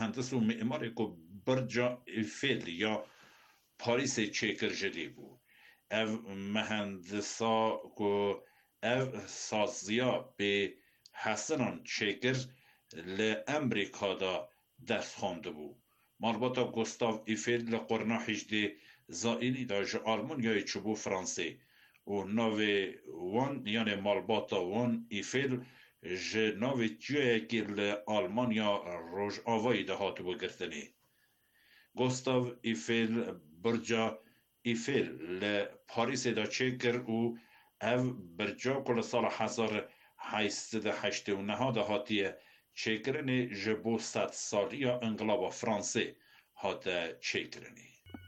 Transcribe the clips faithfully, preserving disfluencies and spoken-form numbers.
مهندس و معمار کو برجا ایفل یا پاریس چکر جدی بو او مهندسا کو او سازیا به حسنان چکر ل امریکا دا دست خونده بو مالباتا گوستاو ایفل لقرنا هجده زائنی دا جه آلمانیای چوبو فرانسه و ناوی وان یعنی مالباتا وان ایفل جه ناوی جوه که لآلمانیا روش آوایی ده هاتو بگرتنی گوستاو ایفل برجا ایفل لپاریس دا چکر و او برجا کل سال هزار هشتصد و هشتاد و نه ده هاتیه چکرنی جبو ست سالی یا انقلاب فرانسه هاته چکرنی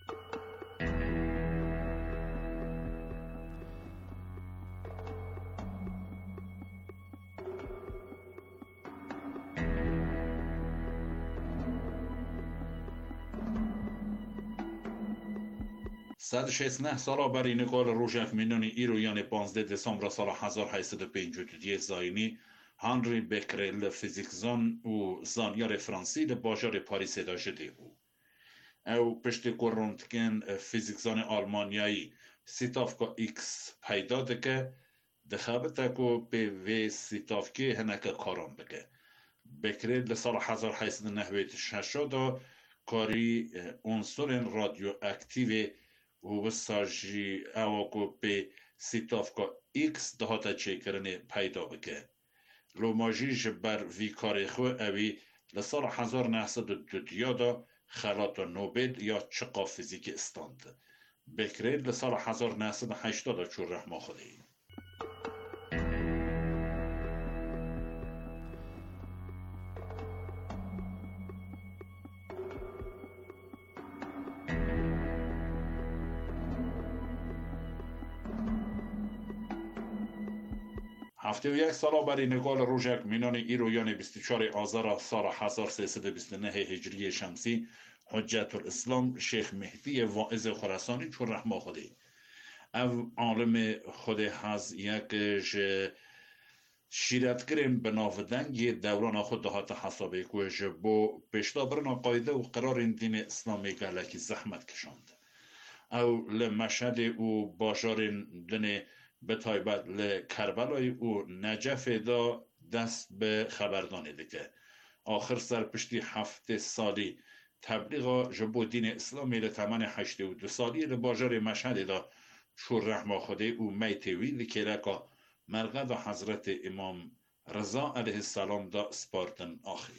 صد و شصت و نه سالا برای نقال روژک مینونی ایرو یعنی پانزده دسامبر سال هزار و هشتصد و پنجاه و دو زاینی هنری بکرل فیزیکزان و زانیار فرانسی ده باجار پاریس دا جده بو. او پشت کورونتگن فیزیکزان آلمانیایی سیتافکا ایکس پیدا دکه ده خبته که به وی سیتافکی هنکه کاران بگه. بکرل سال هزار و هشتصد و نود و شش دا کاری عنصر رادیو اکتیو و ساجی او که به سیتافکا ایکس ده هاته چکرنه پیدا بگه. لوماجیج بر وی کار خو اوی لسال هزار و نهصد و دو دا خلات نوبل یا چقا فیزیک استاند بکرید لسال هزار و نهصد و هشتاد چون رحمه خودی هفته و یک سالا برای نقال روژک مینان ایرویان بیست و چهار آذر سال هزار و سیصد و بیست و نه هجری شمسی حجت الاسلام شیخ مهدی واعظ خراسانی چون رحمه خودی او عالم خود هز یک شیرت کریم به نافدنگ دوران خود دهات حسابه که با پیشتابرنا قایده و قرار این دین اسلامی گلکی زحمت کشاند او لمشهد و باجار دن به تایبت لکربلای او نجف دا دست به خبردانه دیگه آخر سرپشتی هفته سالی تبلیغا جبو دین اسلامی لتمن هشته و دو سالی لباجار مشهد دا چون رحمه خوده او میتوی لکلکا مرقد و حضرت امام رضا علیه السلام دا سپارتن آخری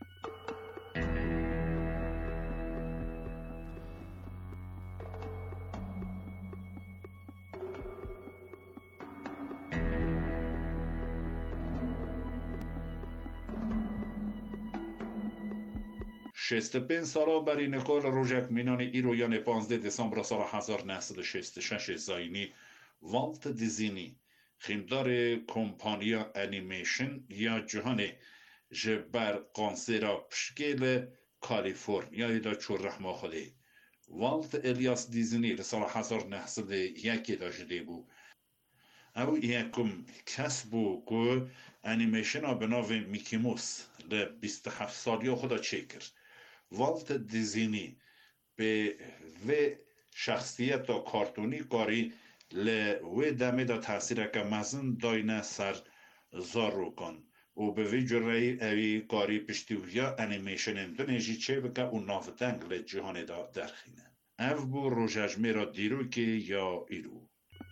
شصت و پنج سالا برای نقال روژک مینان ایرویان پانزده دسامبر سال هزار و نهصد و شصت و شش زاینی والت دیزینی خیمدار کمپانیا انیمیشن یا جهان جبر قانسیرا پشکیل کالیفورنیا دا چون رحمه خوده والت الیاس دیزینی لسال هزار و نهصد و یک دا جده بو او یکم کس بو که انیمیشن ها به ناو میکیموس ل بیست و هفت سالی خدا چکر والت دیزینی به و شخصیت و کارتونی کاری ل و دمه دا تاثیر که مزن داینه سر زار رو کن و به وی جرعی اوی کاری پشتیویا انیمیشن اندونیجی چه بکه و نافتنگ ل جهان دا درخینه او بو روژجمه را دیرو که یا ایرو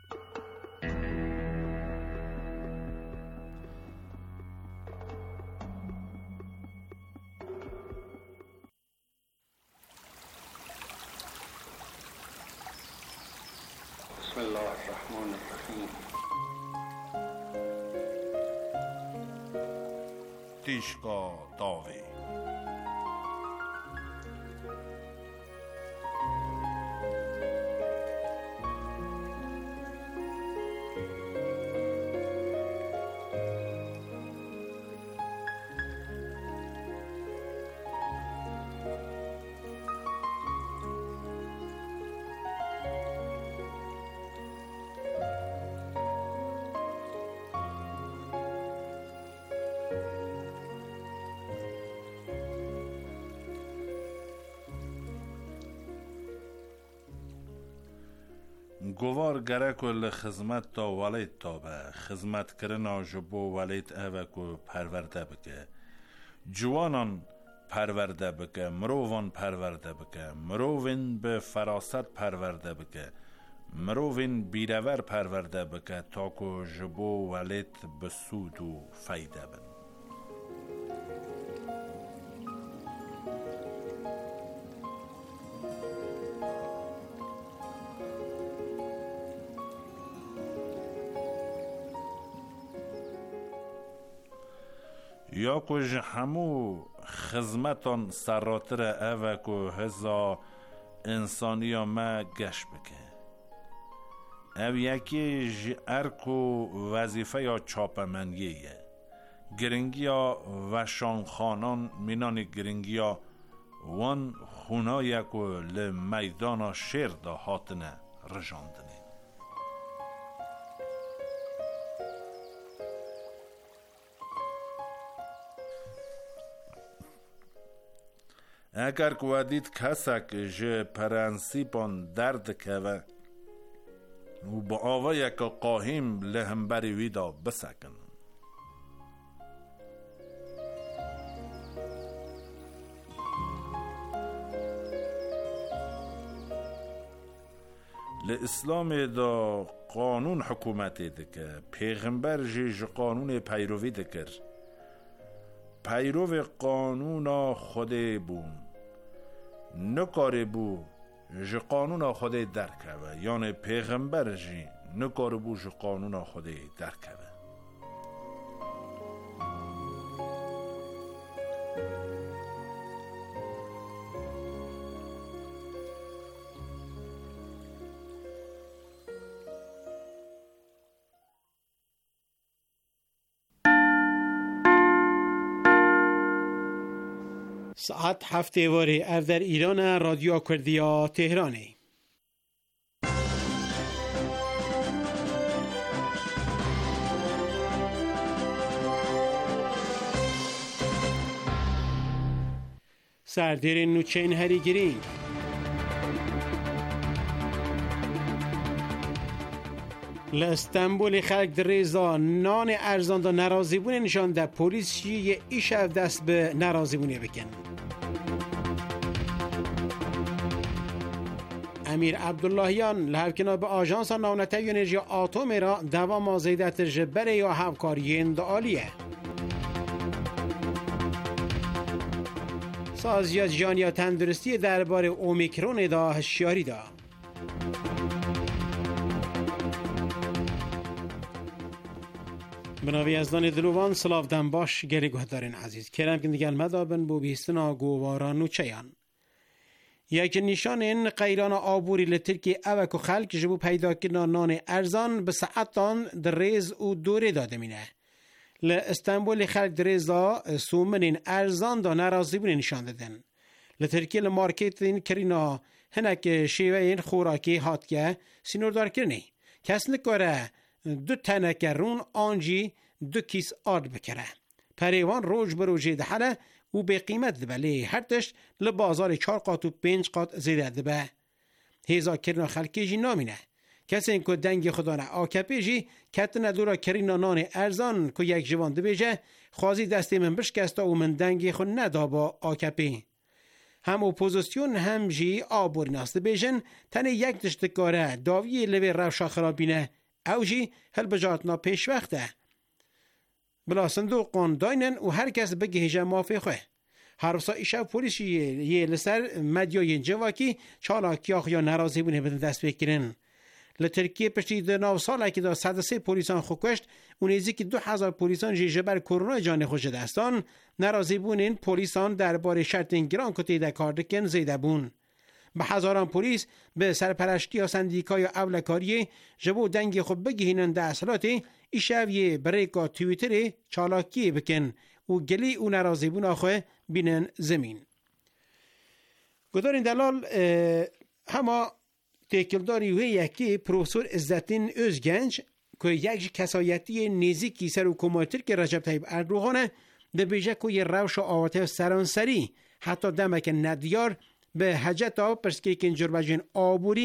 بسم الله الرحمن الرحیم تیشکا داوی گوار گره کل خدمت تا ولید تا به خدمت کرنا جبو ولید اوه که پرورده بکه جوانان پرورده بکه مروان پرورده بکه مروین به فراست پرورده بکه مروین بیرور پرورده بکه تا که جبو ولید به سود و فایده بن. یا کج همو خدمتان سراتر اوه که هزا انسانی ما گشت بکه او یکی جی ارکو وظیفه یا چاپمنیه گرنگیا و شانخانان مینانی گرنگیا وان خونایی که لمیدان شیر دا هاتنه رجاندنه. اگر کوادید کسک جه پرنسیپان درد که و با آوه یک قاهم لهمبری ویدا بسکن. لاسلام دا قانون حکومتی دکه پیغمبر جه قانون پیروی دکر پیرو قانون خود بون نکاره بو ج قانون خود درکه و یعنی پیغمبر جی نکاره بو ج قانون خود درکه و ساعت هفته واری اف در ایران رادیو کردیا تهرانی. سردیر نوچین هری گرین لستنبول خلق در ریزا نان ارزان دا نرازی بونه نشان در پولیس یه ایش دست به نرازی بونه بکن. امیر عبداللهیان لحوکنا به آژانس ناونته انرژی آتوم را دوام آزیدت جبره یا همکاری اندعالیه. سازیات جانی تندرستی درباره اومیکرون دا هشیاری دا. بناوی ازدان دلوان سلاف دن باش گری گهدارین عزیز کرم که دیگل مدابن بو بیستنا گوواران و چیان یک نشان این قیران آبوری لترکی اوک و خلق جبو پیدا کردن نان ارزان به ساعتان در ریز و دوره داده مینه لستنبول خلق در ریزا سومن این ارزان دا نرازی بونه نشان دادن لترکی لمارکت این کرینا هنک شیوه این خوراکی هاتگه سینوردار کرنی کس نکاره دو تنک رون آنجی دو کیس آرد بکره پریوان روز به روزی دحله و به قیمت دبلی هر تشت لبازار چار قات و پنج قات زیده دبه هیزا کرنا خلکی جی نامینه کسی این که دنگ خدا نه آکپی جی کت ندورا کرینا نان ارزان که یک جوان دبیجه خوازی دستی من بشکستا و من دنگی خود ندا با آکپی هم اپوزیسیون هم جی آبور ناست بیجن تنه یک دشتکاره داوی لوی روشا خرابینه او جی هل بجاتنا پیش وقته بلا صندوق داینن و هر کس بگه هجه مافی خواه هر سا ایشه پولیسی یه لسر مدیای جواکی چالاکیاخ یا نرازی بونه بدن دست بکرن لترکیه پشتی در نو ساله که دا صد و سه پولیسان خوکشت و نیزی که دو هزار پولیسان جیجه بر کرونا جان خوش دستان نرازی بونین پولیسان درباره شرط گران کتی در کاردکن زیده بون به هزاران پلیس به سرپرستی یا سندیکای اولکاری جبو دنگ خود بگیهنن در اصلاتی ایشویه بریکا تویتر چالاکی بکن و گلی و نرازی بون آخواه بینن زمین گدارین دلال همه تکلداری و یکی پروفسور عزتین özgenç که یک کسایتی نزدیکی سر حکومت که رجب طیب اردوغانه به بیجه که روش آواته سرانسری حتی دمک ندیار به حجت ها پرسکی که انجور بجین آبوری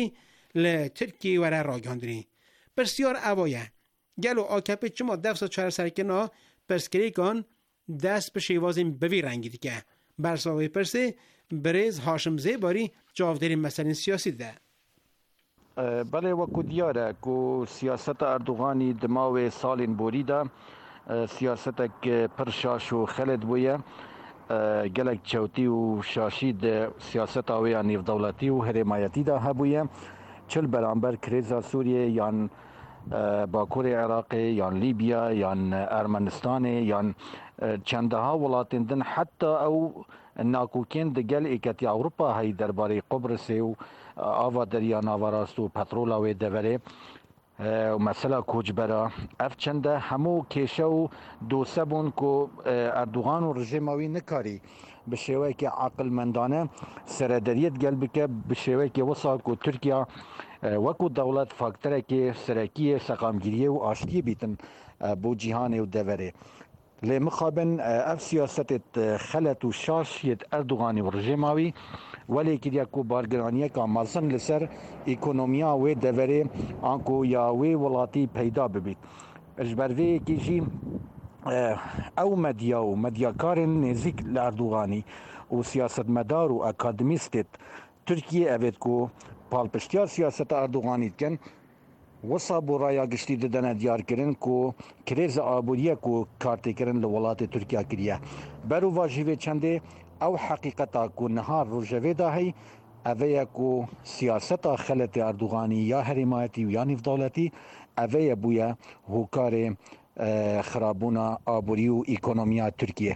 ل ترکیه وره راگاندنی بسیار اوایه گلو آکپه چما دفت چهار سرکنا پرسکری کن دست به شیوازیم بوی رنگی دیگه برساوی پرسه بریز هاشم زیباری جاوداری مسئله سیاسی ده. بله وکو دیاره که سیاست اردوغانی دماغ سالین بوریده سیاست که پرشاش و خلد بویه گلک چوتی و شاشید سیاست آویا نیف دولتی و حرمایتی ده هبویه چل برانبر کریزا سوریه یان باکور عراق یان لیبیا یان ارمنستان یان چندها ولاتین دن حتی او ناکوکین دگل ایکتی اروپا های درباره قبرس و آوا دریا ناوراست و پترولا و دوره و مثلا کوچبرا اف چنده همو کیشه و دو سبون که اردوغان و رژیماوی نکاری به شیوه که عقل مندانه سردریت گل بکه به شیوه که وصا که ترکیه وکو دولت فاکتره که سرکی سقامگیریه و آشتی بیتن بو جهان و دوره لی مخابن اف سیاست خلط و شاشیت اردوغانی و رژیماوی ولی که کو بارگرانیه که مازن لسر اکونومیا و دوره آنکو یا وی ولاتی پیدا ببید اجبروی که جی او مدیا و مدیاکارن نزیک لاردوغانی و سیاست مدار و اکادمیستت ترکیه اوید کو پالپشتیار سیاست اردوغانی کن وصا برایا گشتی ددن دیار کرن کو کریز آبوریه کو کارتی کرن لولات ترکیه کریه برو واجیوه چنده او حقیقتا کو نهار روژوه داهی اوه کو سیاست خلط اردوغانی یا حرمایتی یا نیف دولتی اوه بویا هوکار خرابونا آبوری و اکونومیا ترکیه.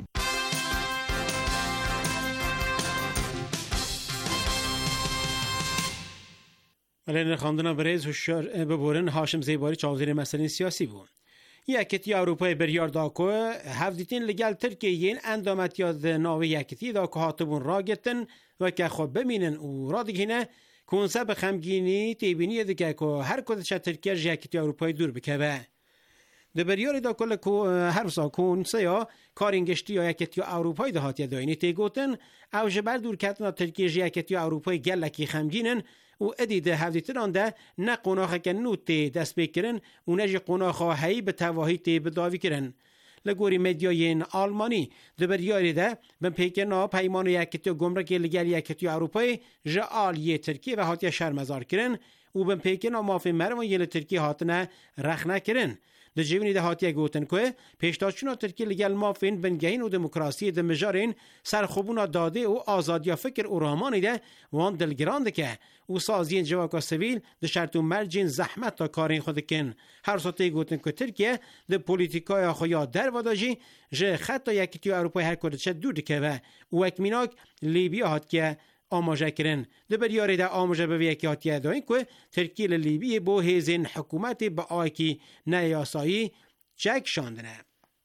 ملین خاندنا بریز هشار ببورن هاشم زیباری چاودیر مسئله سیاسی بود. یکتی اروپای بریار داکو هفدیتین لگل ترکیه اندامت یاد ناوی یکتی داکو هاتبون را گتن و که خود بمینن و را دیگینه کنسه به خمگینی تیبینی دیگه که هر کدش ترکیه یکتی اروپای دور بکوه. ده بریار داکو که هر سا کنسه یا کارینگشتی یا یکتی اروپای دهاتی داینی تیگوتن او جبر دور کتنا ترکیه یکتی اروپای گلکی خمگینن و ادیده هفدیتران ده نه قناخه که نوت دست بکرن و نه جی قناخه هایی به تواهی تی بداوی کرن. لگوری مدیای آلمانی ده بریاری ده بن پیکنا پیمان یکتی گمرکی لگل یکتی اروپای جعال یه ترکیه و هاتی شرمزار کرن و بن پیکنا مافی مرمان یه ترکیه هاتنه رخنه کرن. ده جیونی ده هاتیه گوتن که پیشتاچونا ترکیه لگل مافین بنگهین و دموکراسی ده مجارین سرخوبونا داده و آزادیا فکر و رحمانی ده وان دلگرانده که و سازین جواکا سویل ده شرط و مرجین زحمت تا کارین خود کن. هر ساته گوتن که ترکیه ده پولیتیکای خویا در وداجی جه خطا یکیتی اروپای هر کردشه دور دکه و اکمیناک لیبیا هات که آماجه کرن. ده بریاری ده آماجه به یکی هاتیه داین که ترکیه لیبیه بو هیزین حکومت با آیکی نیاسایی چک شاندنه.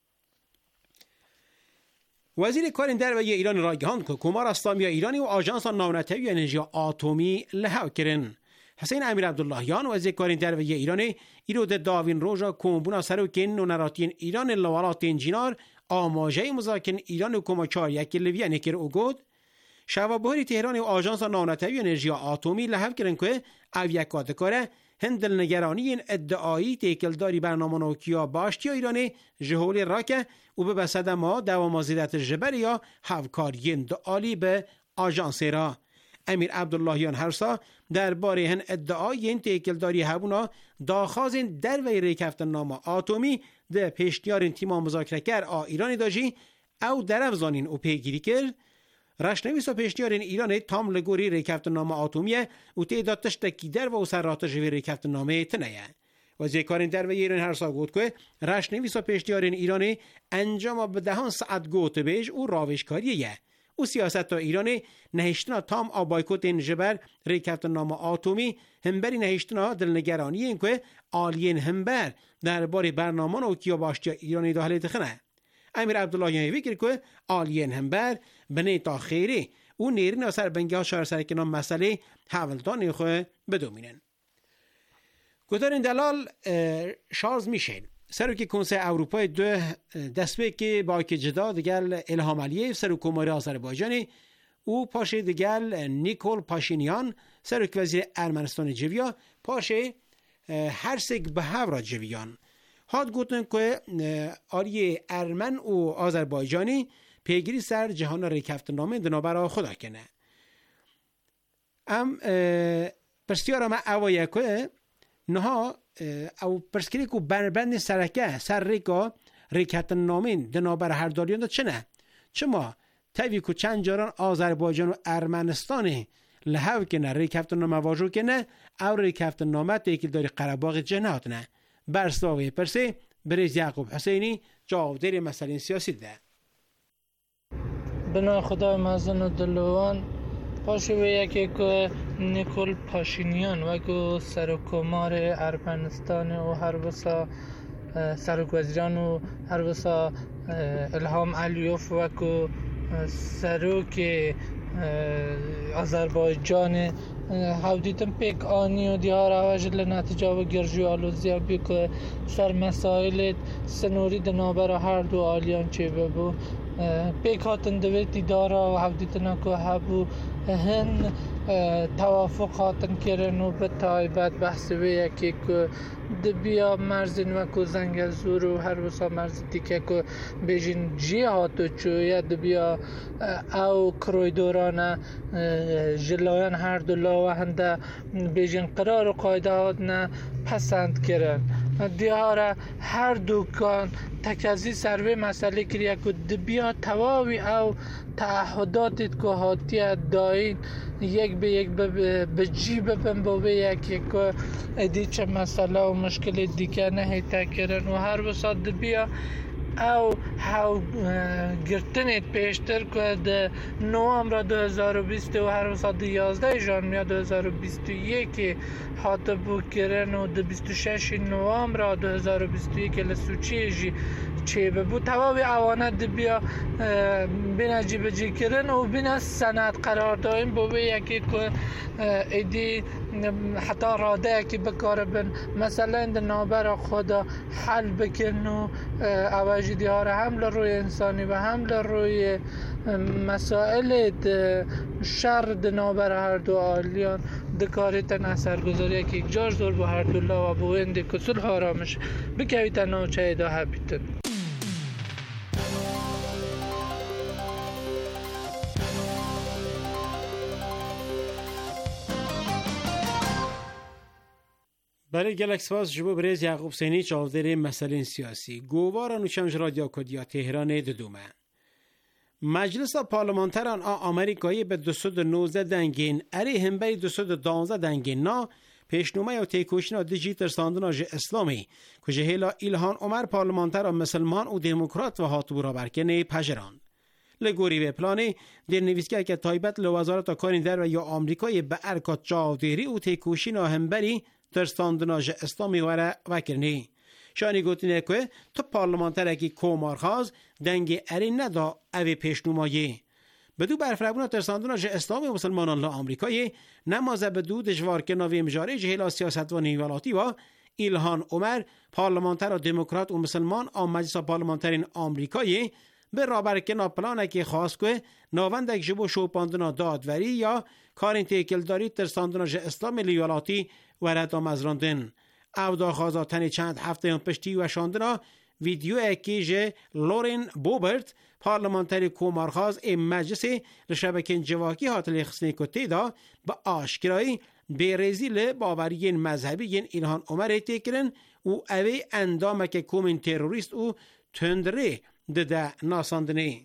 وزیر کار دروازه ایران راگهاند که کمار اسلامی ایرانی و آژانس ناونتوی انرژی آتومی لحو کردن. حسین امیر عبداللهیان وزیر کار دروازه ایرانی ایرو د داوین روزا کومبونا سروکین و نراتین ایران لوالاتین جینار آماجه مذاکره ایران و کماچار یک لیبیا نکر اوگود شوابهری تهران و آژانس ناونتوی انرژی آتومی لحو کردن که او یک کاره هندل نگرانی ادعایی تیکلداری برنامه نوکیا باشتی ایرانی جهول راکه و به بسد ما دوام ازیدت جبر یا هفکارین دعالی به آژانس را. امیر عبداللهیان هرسا درباره هن ادعایی تیکلداری هبونا داخازین در وی ریکفتن نام آتومی ده پیشتیارین تیما مذاکرکر آ ایرانی داجی او درفزانین او پیگیری کرد رشنویس و پیشنیارین ایران تام لگوری ریکفتن نام آتومیه و تعداد تشتکی در و سرات جوی ریکفتن نامه تنیه. وزیر کارین در و ایران هر سا گوت که رشنویس و پیشنیارین ایران انجام به دهان ساعت گوت بیش و راوشکاریه و سیاست تا ایران نهشتنا تام آبایکوت جبر ریکفتن نام آتومی همبری نهشتنا دلنگرانی این که آلین همبر درباره برنامه و کیا باشتی ایرانی داخل تخنه. امیر عبداللهیان ویکر که آلین همبر بنی تا خیری و نیرین اثر بنگه ها شهر سرکنان مسئله حولدان خود بدومینن. گذارین دلال شارلز میشل سروکی کنسه اروپای دو دستوی که با که جدا دگل الهام علیه سرو کماری آذربایجانی او پاشه دیگل نیکول پاشینیان سرک وزیر ارمنستان جویا پاشه هر سک به هورا جویان هاد گوتن که آریه ارمن و آذربایجانی پیگیری سر جهان ریکفت نامه دنابرا خدا کنه. ام پرسیارا ما اوایه که نها او پرسکری که بربند سرکه سر ریکا ریکفت نامه دنابر هر داریان دا چنه؟ چما تاوی که چند جاران آذربایجان و ارمنستان لحو کنه ریکفت نامه واجو کنه او ریکفت نامه تیکل داری قرباغ جنات نه برساوی پرسی بریز یعقوب حسینی جاودیر مسئله سیاسی ده. بنا خدای مزن و دلوان پاشوی یکی که نیکول پاشینیان و که سرکمار ارمنستان و هر بسا سرک وزیران و هر بسا الهام علیوف و که سرک آذربایجان هاودیتم پیک آنی و دیار آواجل نتیجه و گرجو آلوزیا بی که سر مسائل سنوری دنابر هر دو آلیان چه ببو پیک هاتن دویتی دارا و هاودیتنا که هبو هن توافق هاتن کرن و به تایبت بحث وی یکی که دبیا مرزین و که زنگل زور و هر بسا مرز دیگه که بیجین جی هاتو چویه دبیا او کروی دورانه جلایان هر دو لاوه هنده بیجین قرار و قایده هاتنه پسند کرن دیاره هر دوکان تکازی سروی مسئله کریه که دبیا تواوی او تعهداتت که هاتیه داین یک به یک به جی ببن بوی یکی که ادی چه مسئله و مشکل دیگه نهیتا کرن و هر بسات دبیا او هاو گرتنیت پیشتر که ده نوامبر دو هزار و بیست و هر بسات یازده ژانویه دو هزار و بیست و یک حاطه بو کرن و ده بیست و شش نوامبر دو هزار و بیست و یک لسوچی جی چه بو توابی اوانه دبیا بینا جی بجی کرن و بینا سند قرار دایم بو یکی که ایدی حتی راده که بکار بن مثلا این نابر خدا حل بکن و اواجی دیاره هم روی انسانی و هم روی مسائل شر نابر هر دو آلیان دکاریتن اثر گذاری که یک جاش دور با هر دو لا و بو اندی کسول حرامش بکویتن و چه ایدا هبیتن. برای گلکسواز جبو بریز یعقوب سینی چاودر مسئله سیاسی گواران و چمج رادیو کدیا تهران ددومه مجلس پارلمانتران آ آمریکایی به دویست و نوزده دنگین اری همبری دویست و دوازده دنگین نا پیشنومه و تیکوشنا دیجیتر ساندناج اسلامی که جهیلا ایلهان عمر پارلمانتران مسلمان و دموکرات و هاتبورا برکنه پجران لگوری به پلانی در نویسگاه که تایبت لوزارت کارین در و یا آمریکای به ارکات چاودری و تیکوشنا همبری ترستاندناج اسلامی وره وکرنی شانی گوتینه که تو پارلمانتر اکی کومارخاز دنگ اری ندا اوی پیشنمایی بدو برفربونا ترستاندناج اسلامی و مسلمانان لا آمریکایی نمازه بدو دجوار که ناوی مجاره جهلا سیاست و نیوالاتی و ایلهان عمر پارلمانتر و دموکرات و مسلمان آم مجلس پارلمانترین آمریکایی به رابر که ناپلانه که خواست که ناوندک جبو شوپاندنا دادوری یا کارین تیکل داری ترستاندناج اسلامی لیوالاتی ورد آمزراندن او دا خوازاتن چند هفته پشتی و شاندنا ویدیو اکیج لورین بوبرت پارلمانتری کومارخاز ای مجلس لشبکن جواکی هاتل خسنی کتی دا با آشکرایی بیرزی لباورین مذهبی ایلهان عمر تیکرن و اوی اندامک کومین تروریست و تندره دده ناساندنه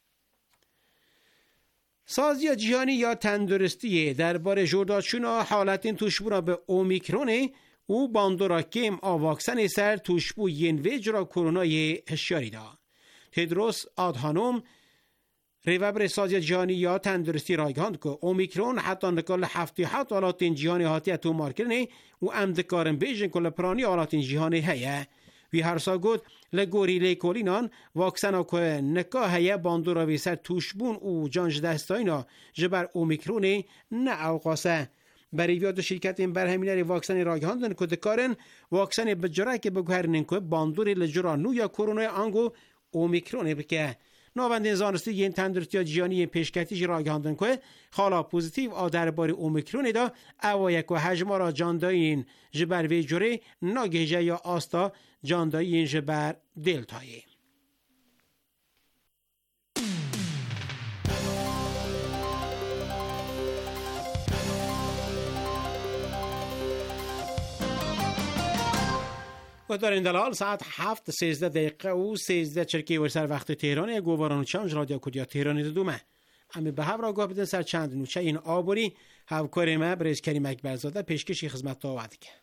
سازی جهانی یا تندرستی درباره جرداشونا حالتین توشبونا به اومیکرونه او باندورا کم آواکسن سر توشبو ین ویجرا کرونای هشیاری دا. تدروس آدهانوم ریوبر سازی جهانی یا تندرستی رایگاند که اومیکرون حتی نکال هفتی هفت آلاتین جهانی هاتی تو مارکرنه و امدکارن بیجن کل پرانی آلاتین جهانی هیه. وی هر سا گود لگوری لیکولینان واکسنا که نکا هیه باندورا وی سر توشبون و جانج دستاینا جبر اومیکرونه نه اوقاسه. برای ویاد شرکت این برهمینری واکسن رایگاندن که دکارن واکسن بجرای که بگوهرنن که باندوری لجرانو یا کرونای آنگو اومیکرونه بکه. نوبند زانستی ین تندرستی جیانی پیشکتیش را گاندن که خالا پوزیتیو آ درباره اومیکرون دا اوایک و حجم را جانداین جبر وی جوره ناگهجه یا آستا جانداین جبر دلتایی. و در این دلال ساعت هفت سیزده دقیقه و سیزده چرکی و سر وقت تهران گواران و چانج رادیو کردیا تهرانی دومه امی به هفت را گاه بدن سر چند نوچه این آبوری هفکار ما بریز کریم اکبرزاده پیشکشی خدمت تا وعده که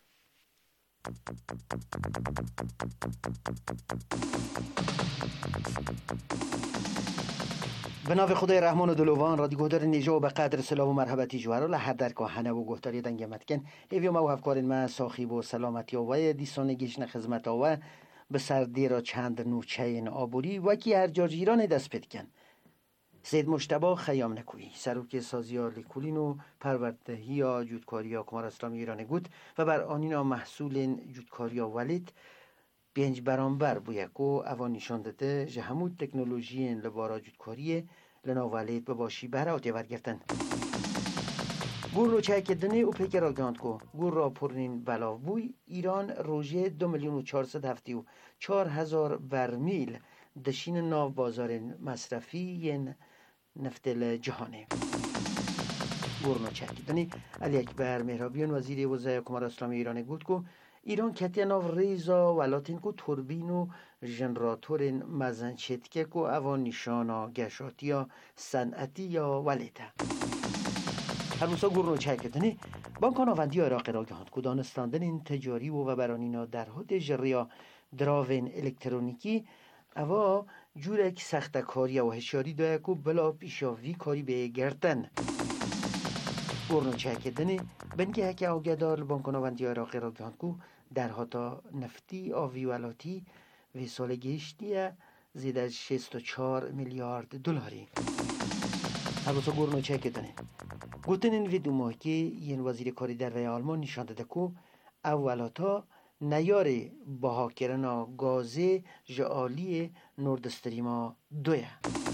به نام خدای رحمان و دلوان رادیو گهدار نیجا و به قدر سلام و مرحبتی جوهر لحد در کاهنه و گهداری دنگمت کن ایوی ما و هفکارین ما ساخیب و سلامتی و دیسان گیشن خدمت و به سردی را چند نوچه این آبوری و کی هر جا جیران دست پید کن سید مجتبی خیام نکویی سروک سازیار لیکولین و پروردهی یا جودکاریا کمار اسلامی ایران گود و بر آنینا محصول جودکاریا ولید بینج برانبر بویکو اوان نشان داده جه همود تکنولوژی لبارا جودکاری لنا ولید بباشی برات ورگرتن گور رو چه کدنی او پیک را گاند کو گور را پرنین بلاو بوی ایران روژه دو میلیون و چهارصد هفتی و چهار هزار برمیل دشین ناو بازار مصرفی ین نفتل جهانه گور رو چه کدنی علی اکبر مهرابیان وزیر وزیر کمار اسلامی ایران گفت کو ایران کتی ناو ریزا ولاتین کو توربین و ژنراتور مزنچتکه کو اوان نشانا گشاتی یا صنعتی یا ولیده هر روزا گورنو چای کردنی بانکان آوندی عراق را گهاند کو دانستاندن این تجاری و و برانینا در حد جریا دراون الکترونیکی اوا جورک سخت کاری و هشیاری دایا کو بلا پیشاوی کاری به گرتن گورنو چای کردنی بنگه هک آگدار بانکان آوندی عراق را گهاند کو در حتا نفتی آوی ولاتی و سال گشتی زید از شصت و چهار میلیارد دلاری هر روزا گورنو چای کردنی گوتن این ویدو ماه که این وزیر کاری در وی آلمان نشان داده که اولاتا نیاره باها کرنا گازه جعالی نورد استریما دویه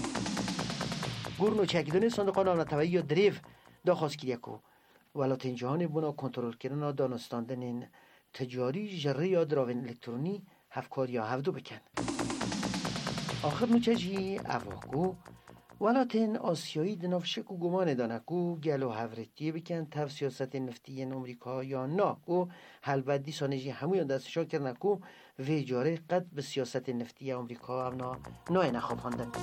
گورنو چکیدن صندوقان آمنتوی یا دریو داخواست کریه که ولاتین جهان بنا کنترل کرنا دانستاندن تجاری جره یا دراوین الکترونی هفکار یا هفدو بکن آخر نوچه جی اواکو ولاتین آسیایی دنافشک و گمان دانکو گلو هفرتیه بکن تف سیاست نفتی امریکا یا نا و حلبدی سانجی همون دستشا کرنکو و جاره قد به سیاست نفتی امریکا امنا نای نخواب هاندن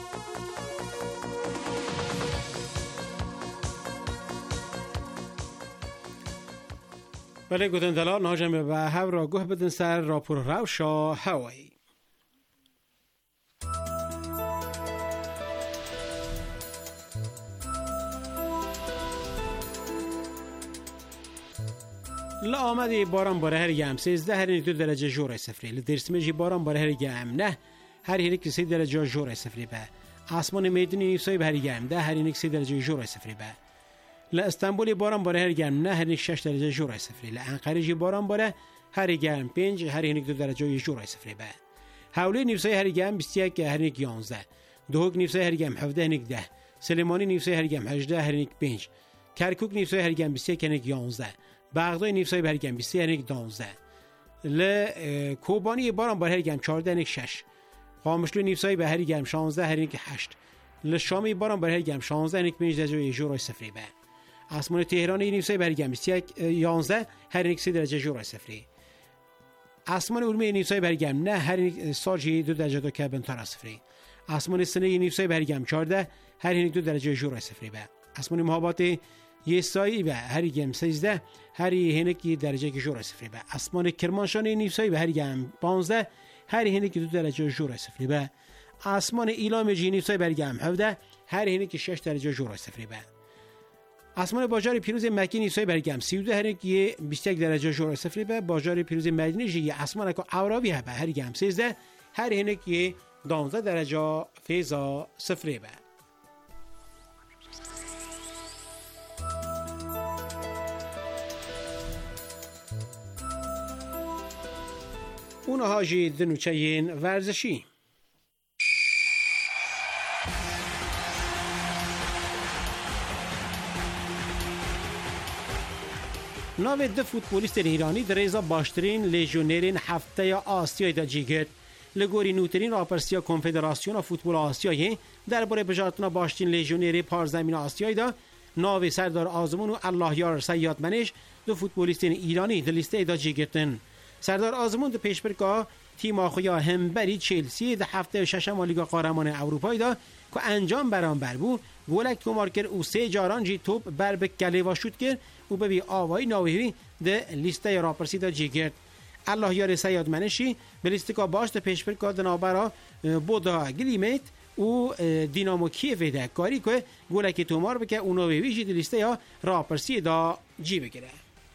بله گوتن دلال ناجم به هف را گوه بدن سر راپور روشا هوایی لا آمده باران باره هر گم سیزده هر دو درجه جوره سفری لدرسمه جی باران باره هر گم نه هر یک سی درجه جوره سفری به آسمان میدونی نیفسای به هر گم ده هر یک سی درجه جوره سفری به لا استانبول باران باره هر گم نه هر یک شش درجه جوره سفری لا انقره جی باران باره هر گم پنج هر یک دو درجه جوره سفری به حوله نیفسای هر گم بیست و یک هر یک یازده دوگ نیفسای هر گم هفده هر یک ده سلیمانی نیفسای هر گم هجده هر یک پنج کرکوک نیفسای هر گم بیست و یک هر یک یازده بغداد نیفسای به هر گم بیست هر یک دانزده ل کوبانی باران باره هر گم چهارده هر یک شش قامشلو نیفسای به هر گم شانزده هر یک هشت ل شامی باران باره هر گم شانزده هر یک پنج درجه جوره سفری به آسمان تهرانی نیفسای به هر گم بیست و یک یازده هر یک سی درجه جوره سفری آسمان ارومیه نیفسای به هر گم نه هر یک ساجی دو درجه دو کبن تر سفری آسمان سنه نیفسای به هر گم چهارده هر یک دو درجه جوره سفری به آسمان مهابات یه سایی به هر گم سیزده هر هنکی درجه که جوره سفری به آسمان کرمانشاه نیفسایی به هر گم پانزده هر هنکی دو درجه جوره سفری به آسمان ایلام جی نیفسایی به هر گم هفده هر هنکی شش درجه جوره سفری به آسمان بازار پیروز مکی نیفسایی به هر گم سی و دو هر هنکی بیست و یک درجه جوره سفری به بازار پیروز مدینه جی آسمان کو اوراوی به هر گم سیزده هر هنکی دوازده درجه فیضا سفری به اونها جی دنوچهین ورزشی ناو ده فوتبولیست ایرانی در ریزا باشترین لیژونرین هفته آسیای دا جیگرد. لگوری نوترین راپرسیا کنفدراسیون فوتبال آسیایی درباره بجارتنا باشترین لیژونر پارزمین آسیایی دا ناو سردار آزمون و الله یار سیاد منش دو فوتبالیستین ایرانی در لیست دا جیگرتن. سردار آزمون در پیشبرکا تیم آخویا همبری چلسی در هفته ششم لیگ قهرمان اروپایی دا که انجام برام بر بو گولک تو مارکر او سه جاران جی توپ بر به گله و شوت کرد و ببی آوای ناویوی ده لیسته راپرسی دا جیگرد. الله یار سیاد منشی به لیسته که باشت پیشبرکا دنابرا بودا گلیمیت و دینامو کیف ده کاری که گولک تو مار بکه او ناویوی جی ده لیسته یا راپرسی دا جی بگیره.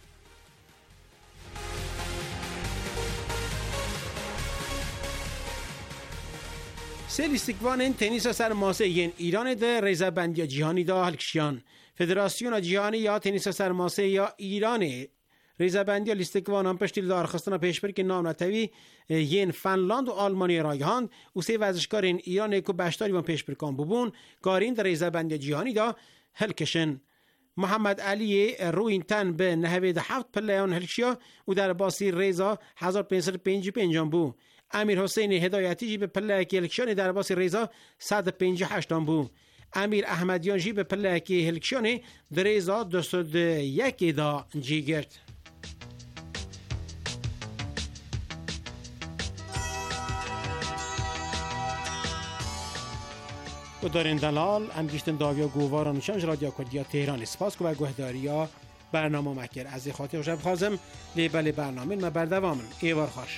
سه لیستگوان تنیس سر ماسه ین ایران ده ریزه بندی جهانی دا هلکشیان. فدراسیون جهانی یا تنیس سر ماسه یا ایران ریزه بندی لیستگوان هم پشتیل دار خستنا پیشبر که نام نتوی ین فنلاند و آلمانی رایهاند و سه ورزشکار این ایران که بشتاری وان پیشبر کن ببون کارین در ریزه بندی جهانی دا هلکشن. محمد علی روینتن به نهوید هفت پلیان هلکشیا و در باسی ریزا هزار و پانصد و پنجاه و پنج بو. امیر حسین هدایتی جی به پله که هلکشانی در باسی ریزا صد و پنجاه و هشت بو. امیر احمدیان جی به پله که هلکشانی در ریزا دویست و یک دا جی گرد. و دارین دلال هم گیشتن داویا گوواران شمش رادیو کردیا تهران سپاس که گوهداریا برنامه مکر از خاطر شب خازم لیبل برنامه ما بردوامن ایوار خوش.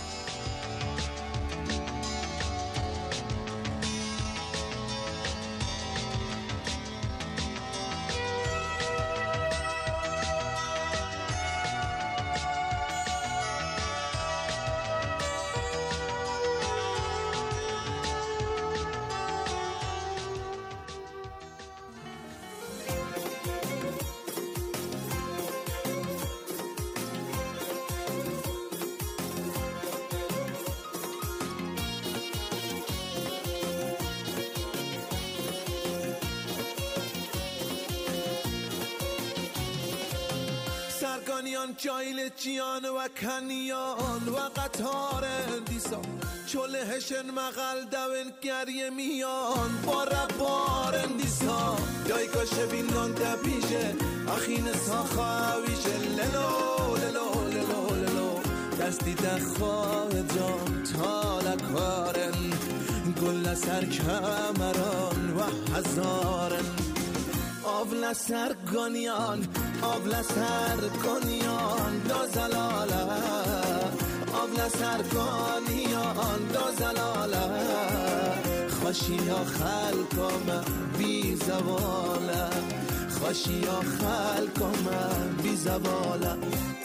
سرگانیان جایل جیان و کنیان و قطار دیسان چله هشن مغل دوین گریه میان با ربار دیسان یای کاشه بینان تپیشه اخین ساخاویشه للو للو للو للو دستی دخواه جان تالکارن گل سر کمران و هزارن آبل سرگانیان آبل سرگانیان دو زلاله آبل سرگانیان دو زلاله خوشی یا خلقم بی زواله خوشی یا خلقم بی زواله.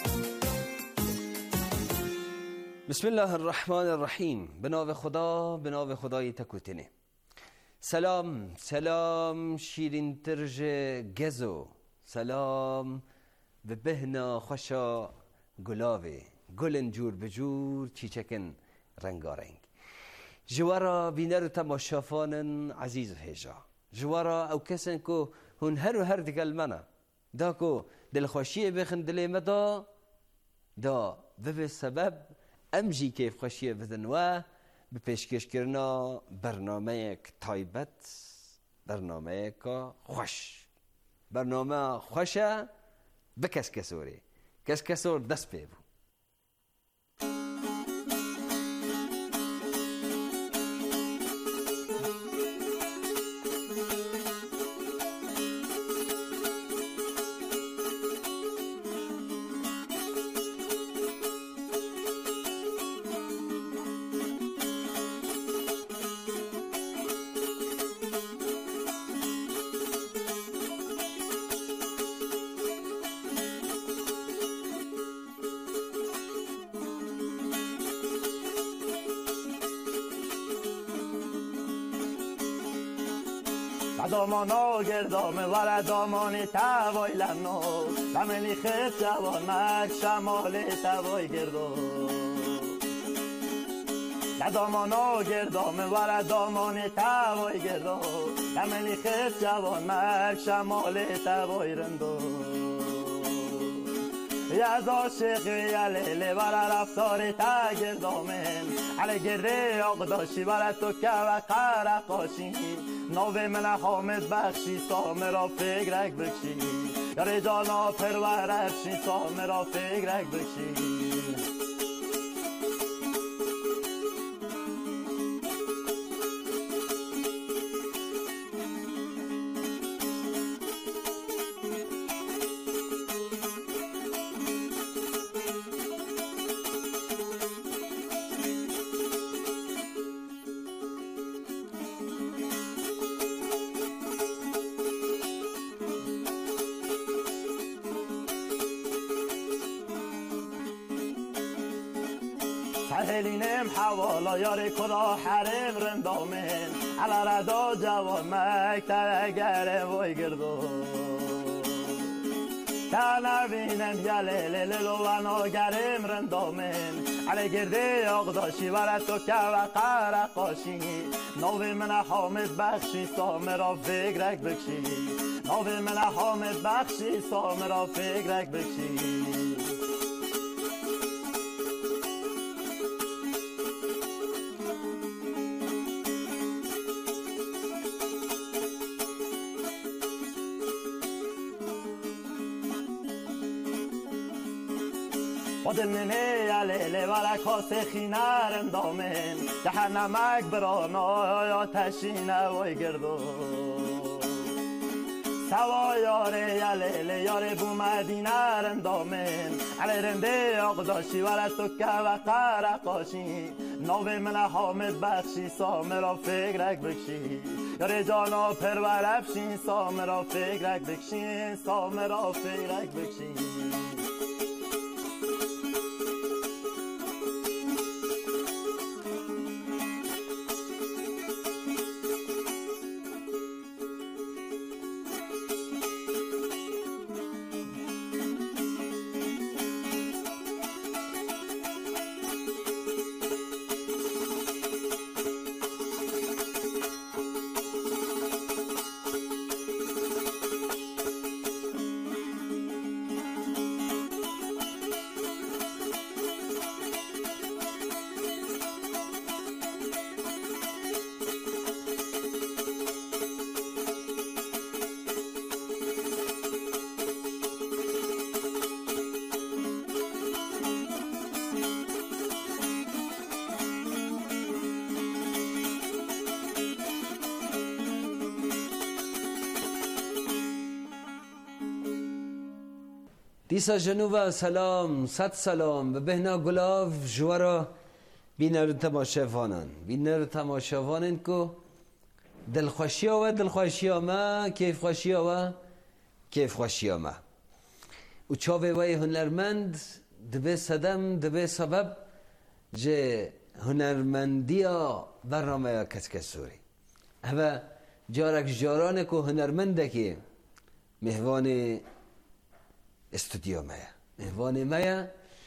بسم الله الرحمن الرحیم. به نام خدا، به نام خدای تکوتنه. سلام سلام شیرین ترج گزو، سلام به بهنا خوشا گلاوه گلن جور بجور چیچکن رنگارنگ. جوارا بینر و تماشافانن عزیز و هجا جوارا او کسن که هن هر و هر دگل منه دا که دلخوشی بخن دلی مدا دا و به سبب امجی کیف خوشی بدن و به پیشکش کرنا برنامه یک تایبت، برنامه یک خوش، برنامه خوشه به کس کسوری کس کسور دست بیبو. دامانا گردامه ور دامانی توای لنو دملی خیت جوان مک شمال توای گردو دامانا گردامه ور دامانی توای گردو دملی خیت جوان مک شمال توای رندو از عاشق یا لیلی برا رفتار تگردامن علی گره آقداشی برا تو که و قرقاشی نوه من حامد بخشی سامرا فکرک بکشی یار جانا پرور افشی سامرا فکرک بکشی سهلینم حوالا یاری کدا حرم رندامن علا ردا جوان مکتر اگر وای گردو تنبینم یلی لیلو و ناگرم رندامن علی گرده آقداشی ورد تو که و قرقاشی نوی من حامد بخشی سامرا فکرک بکشی نوی من حامد بخشی سامرا فکرک بکشی خودمنه یا لیلی ولا کاسه خینرم دامن جهنمک برانا یا تشینه وای گردو سوا یاره یا لیلی یاره بو مدینرم دامن علی رنده آقداشی ولا تو که و قرقاشی نوه من حامد بخشی سامرا فکرک بکشی یاره جانا پرور افشین سامرا فکرک بکشی سامرا فکرک بکشی دیسا جنوبا سلام صد سلام به بهنا گلاف جوارا بینر تماشاوانان بینر تماشاوانن کو دلخوشیا و دلخوشیا ما کیف خوشیا و کیف خوشیا ما و چاوه وای هنرمند دبه صدم دبه سبب جه هنرمندیا برنامه کس کس سوری اما جارک جارانه که هنرمنده که مهوان استودیو مایا مهوان مایا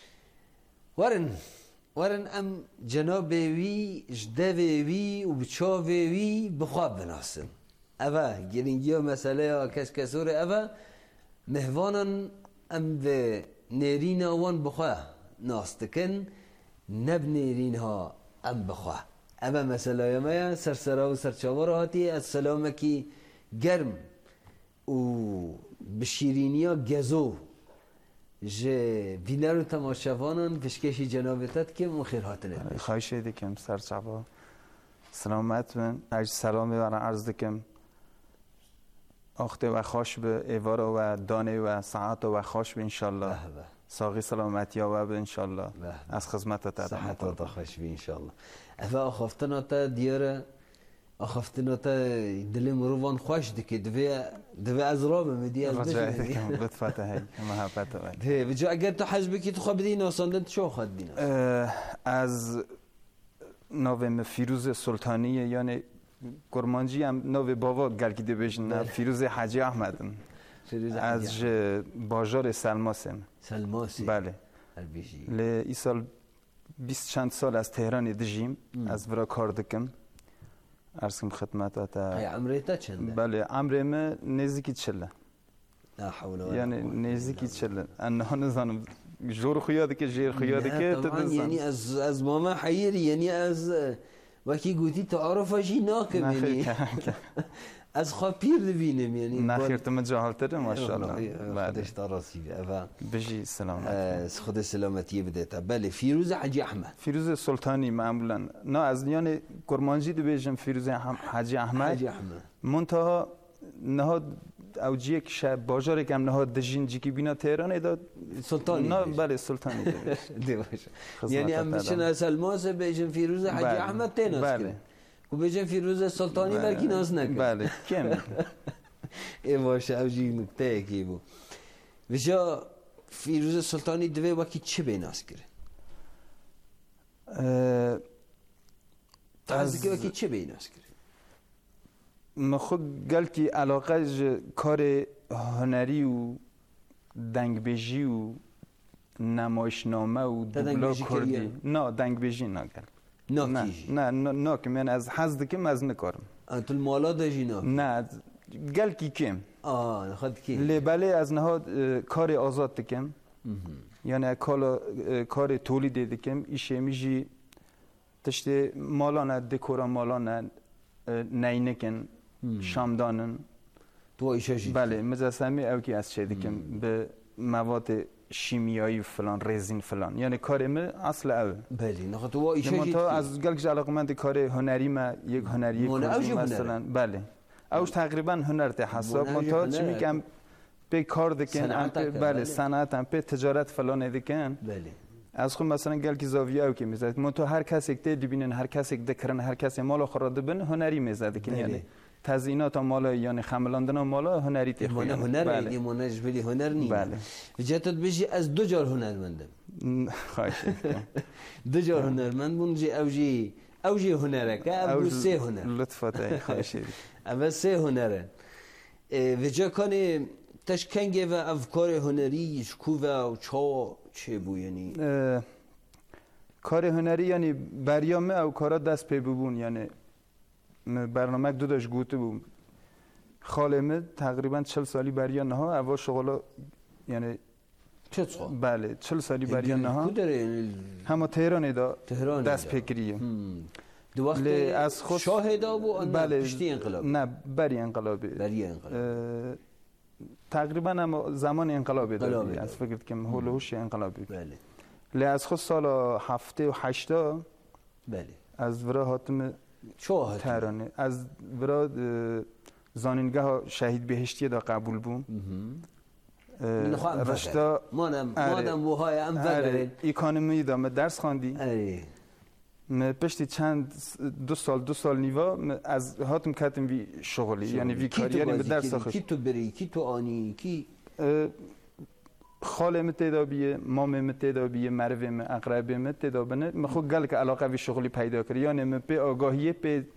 ورن ورن ام جناب وی جده وی و بچا وی بخواب بناسن اوا گرینگیا مسئله کس کسوره اوا مهوانن ام و نیرین وان بخواه ناستکن نب نیرین ها ام بخواه اما مسئله مایا سرسرا و سرچاور هاتی از سلامکی گرم و بشیرینیا گزو جه بینر و تماشاوانان پشکشی جنابتت که مخیر هاتنه خواهش دکم سرچاوا سلامت من اج سلام ببرن عرض دکم آخته و خوش به ایوارا و دانه و ساعت و خوش به انشالله ساقی سلامتی و به انشالله از خدمت تا صحت و خوش به انشالله افا آخفتنا تا دیاره آخفتنا تا دل مروان خوش دکی دوی دوی از رابه مدی از بشه دکم لطفت هی محبت و ده بجا اگر تو حزبی که تو خواه بدین آساندن چو خواه دین از نوم فیروز سلطانی یعنی گرمانجی هم نو بابا گلگیده بشن فیروز حاجی احمدم از باجار سلماسم سلماسی بله ل ای سال بیست چند سال از تهران دژیم از ورا کار دکم ارسم خدمتات ای عمره تا چنده بله عمره من نزدیکی چله لا حول ولا یعنی نزدیکی چله انها نزانم جور خیاده که جیر خیاده که طبعا یعنی از از ماما حیری یعنی از وکی گویی تعارفشی ناکم یعنی از خواه پیر ببینم یعنی نخیر تو مجاهلتره ماشاءالله. خودش دراسی و بجی سلامت خود سلامتی بده تا. بله فیروز حاجی احمد، فیروز سلطانی معمولا نه از نیان کرمانجی دو بیجم فیروز حاجی احمد. حاجی احمد منتها نه اوجیه که شب باجار کم نه دجین جی کی بینا تهران ایدا سلطانی نه بله سلطانی دی باشه. یعنی هم میشن از الماس بیجم فیروز حاجی احمد تناس بله. و بیجم فیروز سلطانی برکی ناز نکن. بله کم ای باشه اوجی نکته کی بو. وجا فیروز سلطانی دوی وکی چه بیناس کرد؟ از کی وکی چه بیناس کرد؟ مخو گل کی علاقه کار هنری و دنگبیجی و نمایشنامه و دوبلا کردی نه دنگبیجی نه گل نه نه نه نه که من از حزد کم از نکارم انت المالا دجی نه نه گل کی کم آه نخد کی لبله از نهاد کار آزاد کم یعنی کار کار تولید دکم ایشه میجی تشت مالانه دکورا مالانه نینکن شامدانن تو ایشش بله مجسمه او کی از چه دیگه به مواد شیمیایی فلان رزین فلان یعنی کار ما اصل او بله نه تو ایشش تو از گلک علاقمند کار هنری ما یک هنری مثلا بله اوش تقریبا هنر ته حساب منتها چی میگم به کار دکن بله صنعت هم به تجارت فلان دکن بله از خود مثلا گل کی زاویه او کی میزد منتها هر کسی که دیبینن هر کسی که دکرن هر کسی مال خورده بن هنری میزد که یعنی تزیینات مال یعنی خملاندن مال هنری تی خو هنر یعنی منج بلی هنر نی بله وجهت بجی از دو جار هنرمندم خواهش دو جار هنرمند بونجی اوجی اوجی هنره که او سه هنر لطفت خواهش اول سه هنره وجه کنه تشکنگه و افکار هنری شکوه و چا چه بو یعنی کار هنری یعنی بریامه او کارا دست پی ببون یعنی برنامه دو داشت گوته بوم خالمه تقریبا چل سالی بریا نها اول شغلا یعنی چه سال بله چل سالی بریا نها همه تهران دا دست پیکریه دو وقت از خود شاهدا بو آن بله پشتی انقلاب نه بری انقلابی بری انقلاب تقریبا هم زمان انقلابی دادی از فکر کنم هولوش انقلابی بله لی از خود سال هفته و هشتا بله از ورا حاتم چه تهرانه از ورا زانینگاه شهید بهشتی دا قبول بوم رشتا مادم مادم وهای ام وگره اکانومی دا من درس خواندی من پشتی چند دو سال دو سال نیوا از هاتم کتم وی شغلی یعنی وی کاری یعنی درس خوش کی تو بری کی تو آنی کی خاله متدابیه مام متدابیه مروه م اقربه متدابنه مخو گل که علاقه وی شغلی پیدا کردی یعنی من به آگاهی به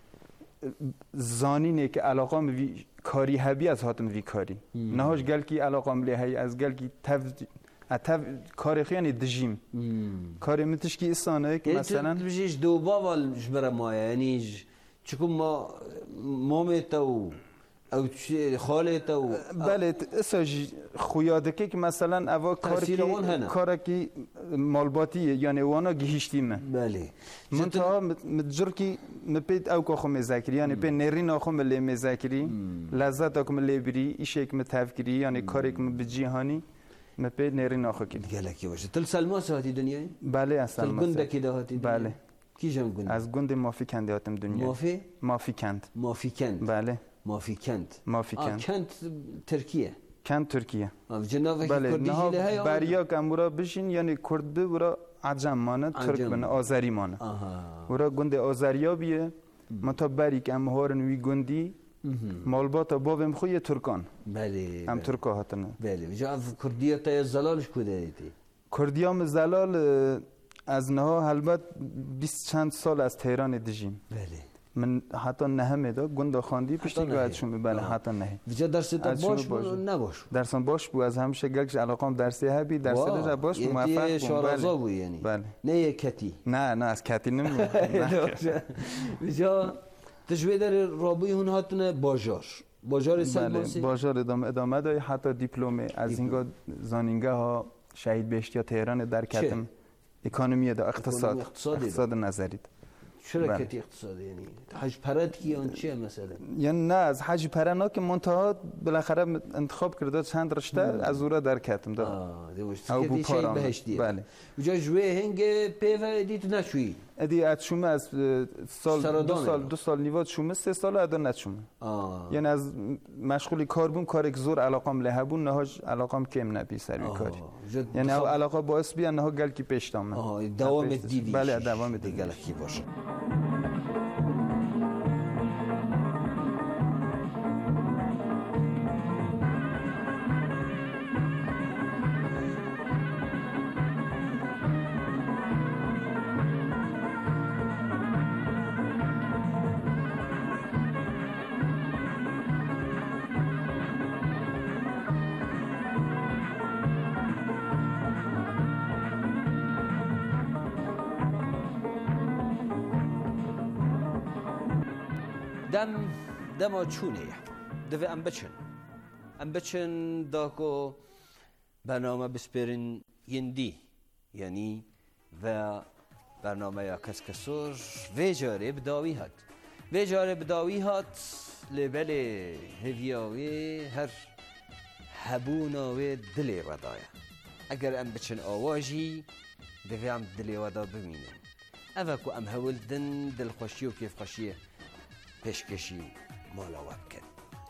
زانینه که علاقه وی کاری هبی از هاتم وی کاری نهاش گل کی علاقه ملی از گل کی تف اتف کاری یعنی دجیم کاری متش کی اسانه که مثلا بجیش دو باول جبر ما یعنی چکم ما مامتو او خاله تو بله اساج خویاده که مثلا اوا کار کی کار کی مالباتی یعنی وانا گهشتیم بله منتها متجر کی مپید او کو خم ذکری یعنی به نرین خم لی ذکری لذت کو لی بری ایشک متفکری یعنی کاری که به جهانی مپید نرین اخو کی گله کی باشه تل سلما ساعتی دنیای بله اصلا گنده کی دهاتی بله کی جام گنده از گنده مافی کند هاتم دنیا مافی مافی کند مافی کند بله مافی کند مافی کند کند ترکیه کند ترکیه جناب بله نه بریا کمورا بشین یعنی کرد برا عجم مانه ترک بن آذری مانه برا گند آذریا بیه متا بری کم هارن وی گندی مالبات باوم خوی ترکان بله هم ترکا هاتنه بله جا کردیه تا زلالش کده کردیام زلال از نه البته بیست چند سال از تهران دجیم بله من حتی نهمه دا گنده خواندی پشتی گوهدشون بله حتی نه ویجا درسی تا باش بو نباش درسان باش بو از همیشه گلکش علاقام درسی هبی درسی دا باش بو موفق بو شارازا بو یعنی بله نه یک کتی نه نه از کتی نمو ویجا تجوی در رابوی هون هاتونه باجار باجار سل بله باسی؟ باجار ادامه ادامه دای حتی دیپلم از اینگاه زانینگه ها شهید بهشتی تهران در کتم اکانومی دا اقتصاد اقتصاد, اقتصاد نظری شرکتی اقتصادی یعنی حج پرد کی اون چیه مثلا؟ یعنی نه از حج پرنا که منتها بالاخره انتخاب کرده چند رشته از اورا در کتم دا او بو پارام بله اونجا جوی هنگ پیو دیت نشوی ادی اتشومه از سال دو سال دو سال نیواد شومه سه سال ادا نتشومه یعنی از مشغولی کاربون کار زور علاقم لهبون نهاج علاقم کم نبی سر کاری یعنی او علاقه باعث بیان نه گل کی پیشتام دوام دیدی بله دوام دیگه کی باشه دم دما چونه دوی ام بچن ام بچن داکو برنامه بسپرین یندی یعنی و برنامه یا کس کسور و جاره بداوی هات و جاره بداوی هات لبل هفیاوی هر هبوناوی دلی ودایا اگر ام بچن آواجی دوی ام دلی ودا بمینن اوکو ام هولدن دل خوشی و کیف خوشیه پیشکشی مالا وابکن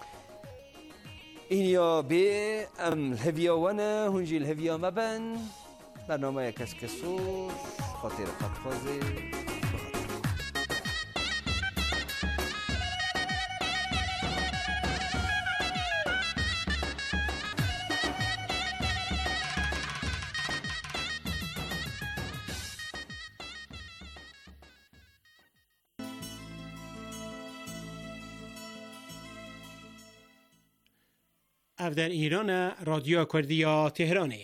اینیا بی ام الهویا ونه هنجی الهویا مبن برنامه کس کسور خاطر خطخوزی اف در ایران رادیو کردیا تهرانه.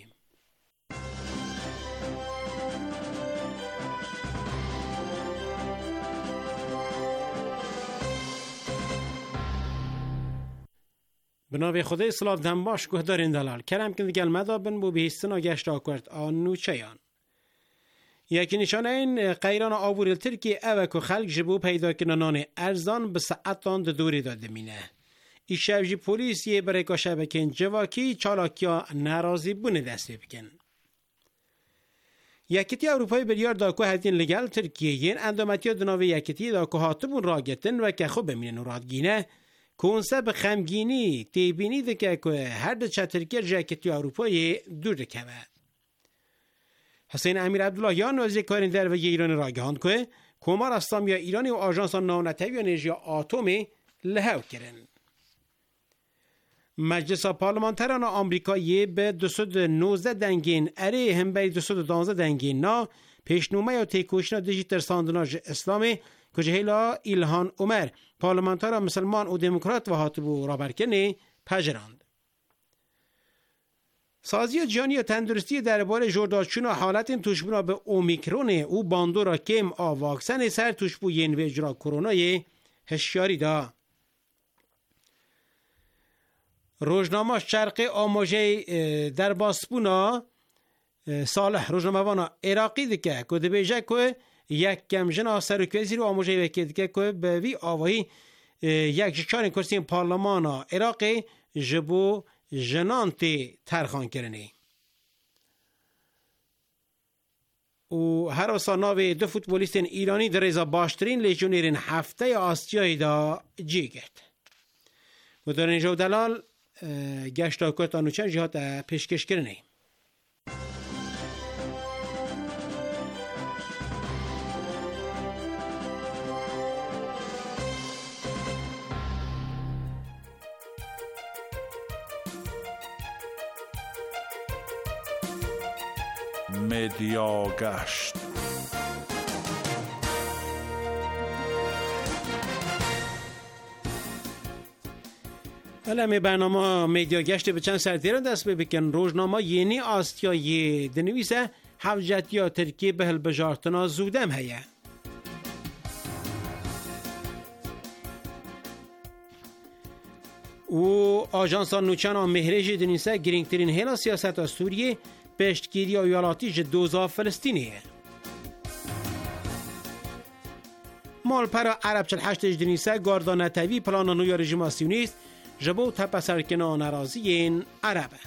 بنابه خدای سلاف دنباش که دارین دلال کرم که دیگل مدابن بو بهستن آگشت آکرد آنو چیان یکی نشانه این قیران آبور ترکی اوک و خلق جبو پیدا کنانان ارزان به ساعتان دوری داده مینه ای شبجی پولیسی برای که شبکن جواکی چالاکیا نرازی بونه دست بکن. یکیتی اروپای بریار داکو هدین لگل ترکیه ین اندامتی دناوی یکیتی داکو هاتبون راگتن و که خوب بمینن و رادگینه کونسه به خمگینی تیبینی دکه که هر ده چه ترکیه جاکتی اروپای دور دکمه. حسین امیر عبدالله یا نوزی کارین در وگه ایران راگهاند که کمار اسلام یا ایرانی و آژانسان نانتوی و نجی آتومی لحو کرن. مجلس پارلمانتران آمریکایی به دویست و نوزده دنگین اره هم به دویست و دوازده دنگین نا پیشنومه یا تیکوشنا دیجیتر ساندناج اسلامی که هیلا ایلهان عمر پارلمانتر مسلمان و دموکرات و هاتبو رابرکنی پجراند. سازی جانی و تندرستی درباره جرداشون و حالت توشبونا به اومیکرون او باندو را کم آ واکسن سر توشبو ین و اجرا کرونای هشیاری دا. روزنامه شرق آموزه در باسپونا صالح روزنامه وانا عراقی دکه که دبیجه که یک کمجن سرکوزی رو آموزه وکی دکه که به وی آواهی یک جکان کرسی پارلمان عراقی جبو جنانتی ترخان کرنی و هر اصا ناوی دو فوتبولیست ایرانی در ریزا باشترین لیجونیرین هفته آسیایی دا جی گرد و در اینجا دلال گشت آکوت آنو چند جهات پیشکش کرنی مدیا گشت علمه برنامه میدیا گشت به چند سرتیران دست بکن روزنامه یعنی آسیایی دنویسه حوجت یا ترکیه به هل بجارتنا زودم هیه و آژانس نوچان مهرج دنیسه گرینگترین هلا سیاست سوریه پشتگیری ایالاتی ج دوزا فلسطینیه. مال پرا عرب چل هشت دنیسه گاردان تاوی پلان نویا رژیم سیونیست جبو تپسرکنان ناراضیین عربه.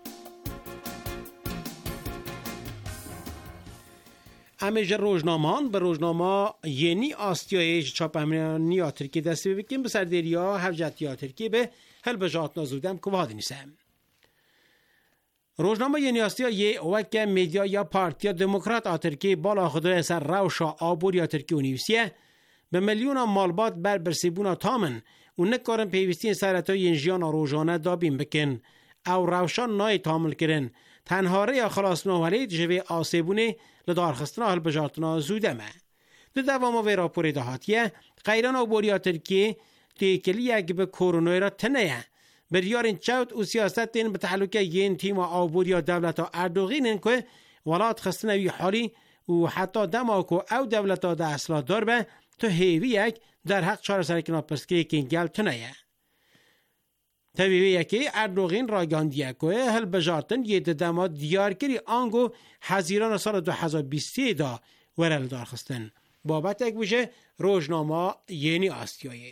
امیج روزنامهان به روزنامه یعنی آسیای چاپمانی ترکیه دستی بکن به سردریا هفجتی ترکیه به هل بجات نزودم که وادی نیستم. روزنامه یعنی آسیا یه وکه میدیا یا پارتیا دموکرات آترکیه بالا خدای سر روشا آبوریا ترکیه و نیوسیه به میلیون مالبات بر برسیبونا تامن و نکارن پیوستی سرطای انجیان روزانه دابین بکن او روشان نای تامل کرن تنهاره یا خلاص نوالید جوی آسیبونه لدارخستنا هل بجارتنا زودمه. دو دوام و راپوری دهاتیه غیران آبوریا ترکیه تیکلی یک به کورونوی را تنیه بریارین چوت و سیاست این به تحلوکه یین تیم آبوریا دولتا اردوغینن که ولات خستنوی حالی و حتی دماکو او دولتا ده اصلاح دار به تو هیوی یک در حق چهار سرکنا پسکری کنگل تنیه. طبیعی که اردوغین را گاندیه که هل بجارتن یه دما دیار کری آنگو حزیران سال دو هزار و بیست دا ورل دار خستن. بابت یک بشه روزنامه یعنی آسیایی.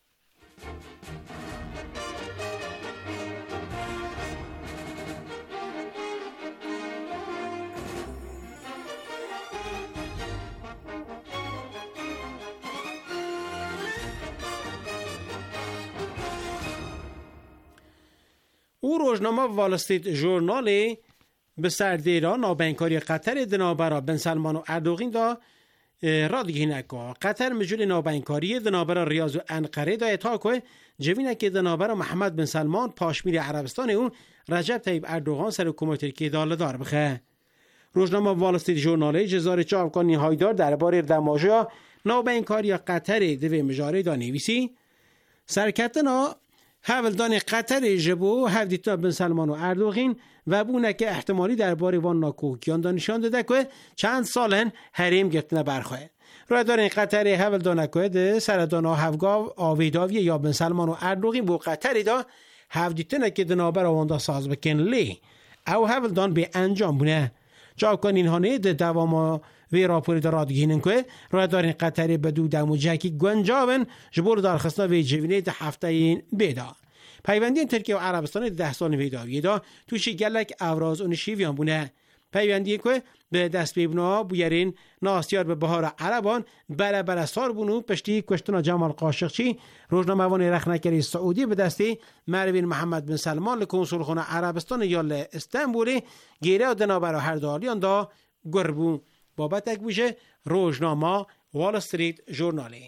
او روزنامه وال استریت ژورنال به سردیران نابینکاری قطر دنابرا بن سلمان و اردوغین دا رادگی نکا قطر مجول نابینکاری دنابرا ریاض و انقره دا اتا که جوینه که دنابرا محمد بن سلمان پاشمیر عربستان او رجب طیب اردوغان سر حکومت ترکیه دال دار بخه. روزنامه وال استریت ژورنال جزار چاوکان نهایدار درباره دماجا نابینکاری قطر دوی مجاره دا نویسی سرکتنا حولدان قطر جبو هفدیتا بن سلمان و اردوغین و بونه که احتمالی درباره وان ناکوکیان دانشان داده که چند سالن حریم گرتنه برخواه. روی دارین قطر حولدان که ده سردانا هفگاو آویداوی یا بن سلمان و اردوغین بو قطر دا هفدیتا که دنابر آواندا ساز بکن لی او حولدان به انجام بونه. جا کن این هانه ده دوام وی راپوری دا رادگینن که روی دارین قطر بدو دمو جاکی گنجاون جبور دار خستنا وی جوینه ده هفته این بیدا. پیوندی ترکیه و عربستان ده سال ویداویه دا توشی گلک اوراز و نشیویان بونه. پیوندی که به دست بیبنا بویرین ناسیار به بهار عربان بله بله سار بونو پشتی کشتنا جمال قاشقچی روزنامه وان رخنکری سعودی به دستی مروین محمد بن سلمان لکنسول خونه عربستان یال استنبولی گیره و دنابر و هر دالیان دا گربون. بابت یک بوشه روزنامه وال استریت ژورنالی.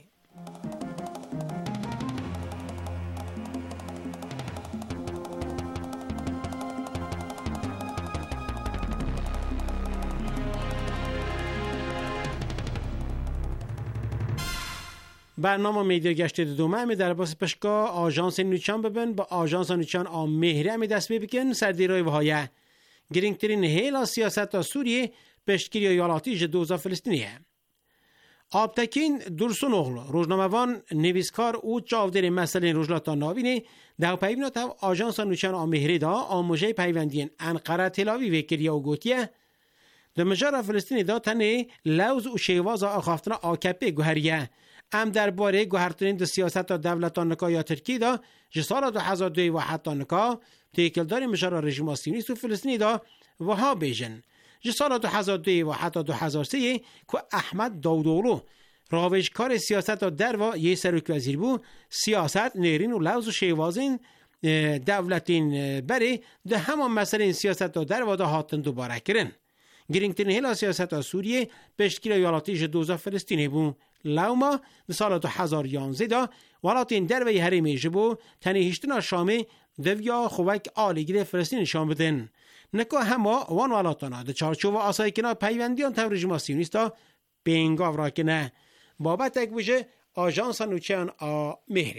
برنامه میدیا گشت دومه همی در باس پشکا آژانس نوچان ببین با آژانس نوچان آم مهری همی دست ببکن سردیرای وهایه گرینگترین هیلا سیاست تا سوریه پشتگیری ایالاتی جدوزا فلسطینیه. آبتکین درسون اغلو روزنامه‌وان نویسکار او چاودر مسئله روزلاتا ناوینه در پیوینات هم آژانس نوچان آم مهری دا آموژه پیوندین انقره تلاوی وکریا و گوتیه در مجار فلسطینی دا تنه لوز و شیواز آخافتنا آکپه گوهریه ام درباره گوهرترین سیاست دولتان نکا یا ترکیه دا جسال دو هزار و دو و حتی نکا تیکلدار مجار رژیم سیونیست و فلسطینی دا و ها بیجن جسال دو هزار و دو و حتی دو هزار و سه که احمد داودولو راوشکار سیاست در و یه سروک وزیر بو سیاست نیرین و لوز و شیوازین دولتین بری ده همان مسئله سیاست در و دا هاتن دوباره کرن. گرینگترین هلا سیاست سوریه پشتگیر ایالاتیش دوزا فلسطینی بو لوما در سال دو هزار و یازده دا ولاتین در وی حرمی جبو تنهیشتنا شامه دویا خوک آلیگیر فلسطین شام بدن. نکا هما وان ولاتانا در چارچوب آسای کنا پیوندیان تر رژیم سیونیستا بینگاو را کنه. بابت یک بوشه آژانس نوچان آ مهری.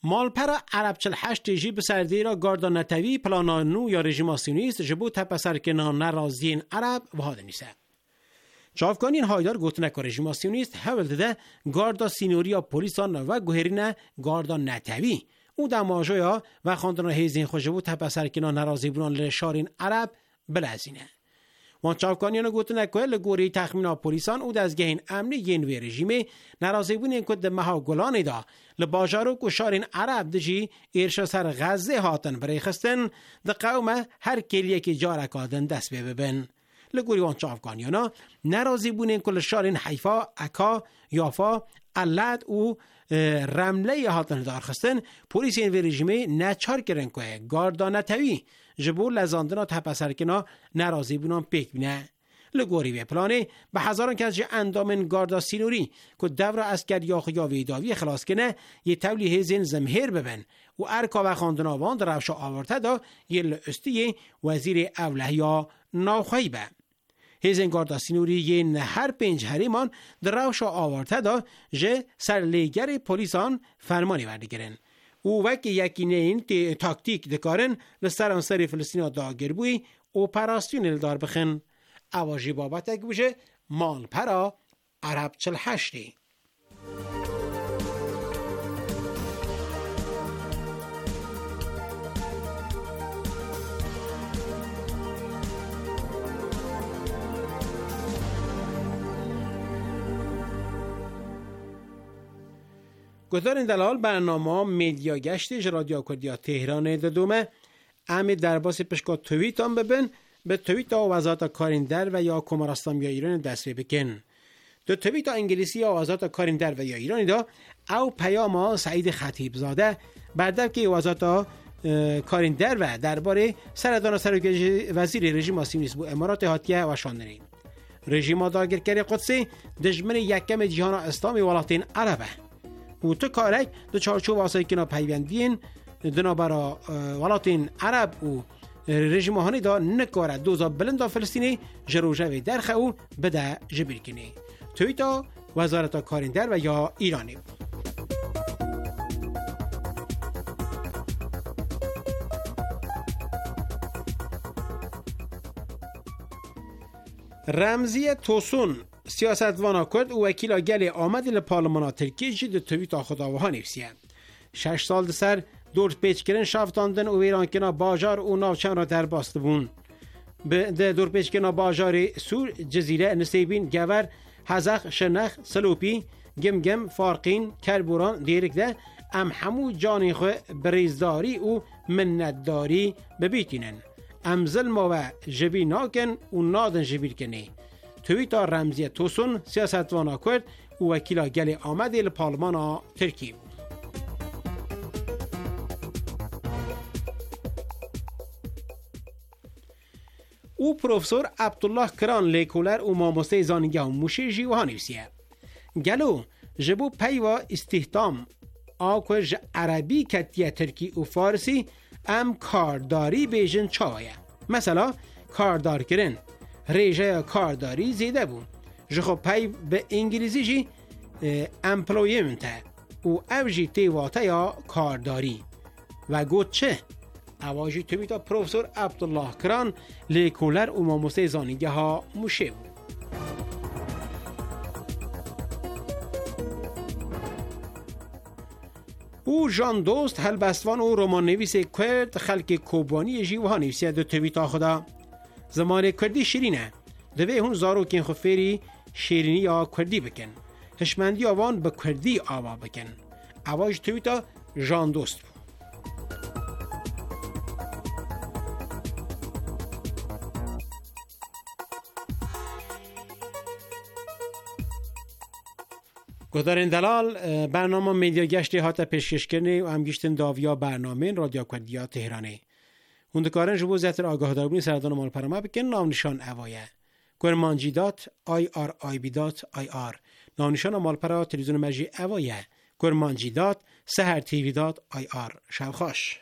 مالپرا عرب چل هشت جی بسردی را گاردا نتوی پلانانو یا رژیماسیونیست جبو تپسر کنان نرازین عرب و هاده نیسه. چافکانین هایدار گوتنه که رژیماسیونیست حول ده گاردا سینوریا پولیسان و گوهرین گاردا نتوی او در ماجویا و خاندان هیزین خوشبو تپسر کنان نرازی بونان لشارین عرب بلازینه. وان چافکانیان گوتنه که لگوری تخمینا پولیسان او دزگهین امنی ینوی رژیمه نرازی بونین که ده مها گلانی دا لباجارو که شارین عرب دجی ایرشا سر غزه هاتن برای خستن ده قومه هر کلیه که جارک آدن دست ببن. لگوری وان چافکانیانا نرازی بونین که لشارین حیفا، اکا، یافا، علت و رمله هاتن دار خستن پولیس ینوی رژیمه نچار کرن که گاردا نتوی جبو لزاندنا تپسرکنا نرازی بونان پیک بینه. لگوری به پلانه به هزاران کس جه اندامن گاردا سینوری که دور اسکر یا خیاوی داوی خلاص کنه یه تولی هزین زمهر ببن و ارکا و خاندناوان در روشا آورته دا یه لعستی وزیر اوله یا ناخوی به. هزین گاردا سینوری یه نهر پنج هریمان در روشا آورته دا جه سرلیگر پولیسان فرمانی ورده گرن. او وقتی یکی نه این تاکتیک دکارن لسران سری فلسطین داگر بوی اپراسیونل دار بخن اواجی بابت اگه بوشه مال پرا عرب چل هشتی. گذارین دلال برنامه میدیا گشتش رادیو کردیا تهران دادومه امی درباس پشکا تویت هم ببین به تویت ها وزارت کارین در و یا کمرستان یا ایران دست بکن. دو تویت ها انگلیسی ها وزارت کارین در و یا ایرانی دا او پیام ها سعید خطیب زاده بعد که وزارت کارین در و درباره سردان سروکش وزیر رژیم سیونیست بو امارات هاتیه و شاندنین. رژیم داگرکری قدسی دشمن یکم جهان اسلامی ولاتین عربه. و تو کارک دو چارچوب واسه کنا پیوندین دنا برا ولاتین عرب و رژیم هانی دا نکاره دوزا بلندا فلسطینی جروجه درخه او بده جبیر کنی. تویتا وزارت کارین در و یا ایرانی. رمزی توسون سیاستوانا کرد و وکیل گل آمد لپارلمانا ترکیه جد تویتا خداوها نفسیه. شش سال سر دور پیچ کرن شافتاندن و ایران کنا باجار و ناوچان را در باست بون. به دور پیچ کنا باجار سور جزیره نسیبین گور هزخ شنخ سلوپی گم گم فارقین کربوران دیرک ده ام همو جانی خو بریزداری و منتداری ببیتینن. ام ظلم و جبی ناکن و نادن جبیر کنی. تویتا رمزی توسون سیاستوانا کرد و وکیل گل آمد لپارلمان ترکیه. او پروفسور عبدالله کران لیکولر و ماموسته زانگه و موشه جیوها نویسیه. گلو جبو پیوا استحتام آکوش عربی کتیه ترکی و فارسی ام کارداری بیجن چاویه. مثلا کاردار کرن ریجه کارداری زیده بود. جخو پی به انگلیسی جی امپلویمنته و او جی تیواته یا کارداری و گوت چه؟ اواجی تویتا پروفسور عبدالله کران لیکولر و ماموسته زانگه ها موشه بود. او جان دوست هلبستوان و رمان نویس کرد خلق کوبانی جیوها نویسیه دو تویتا خدا. زمان کردی شیرینه دوی هون زارو کن خفیری شیرینی یا کردی بکن هشمندی آوان به کردی آوا بکن. اواج تویتا جان دوست بود. گذارین دلال برنامه میدیا گشتی هاتا پیشکش کنی و هم گشتن داویا برنامه رادیو کردیا تهرانه. هندکارن جبو زیتر آگاه داربونی سردان مال پرما بکن نام نشان اوایه گرمانجی دات آی آر آی بی دات آی آر نام نشان مال پرا تلویزیون مجی اوایه گرمانجی دات سهر تیوی دات آی آر. شب خوش.